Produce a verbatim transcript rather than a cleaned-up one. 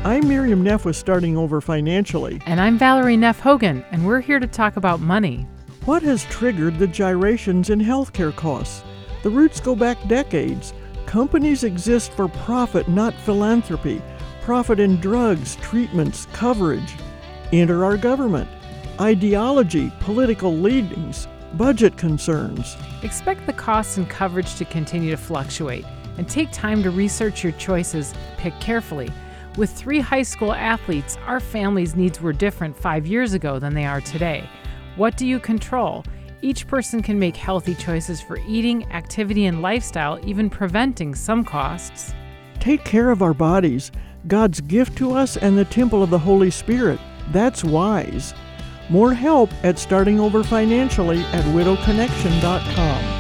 I'm Miriam Neff with Starting Over Financially. And I'm Valerie Neff Hogan, and we're here to talk about money. What has triggered the gyrations in healthcare costs? The roots go back decades. Companies exist for profit, not philanthropy. Profit in drugs, treatments, coverage. Enter our government. Ideology, political leanings, budget concerns. Expect the costs and coverage to continue to fluctuate, and take time to research your choices. Pick carefully. With three high school athletes, our family's needs were different five years ago than they are today. What do you control? Each person can make healthy choices for eating, activity, and lifestyle, even preventing some costs. Take care of our bodies, God's gift to us and the temple of the Holy Spirit. That's wise. More help at Starting Over Financially at widow connection dot com.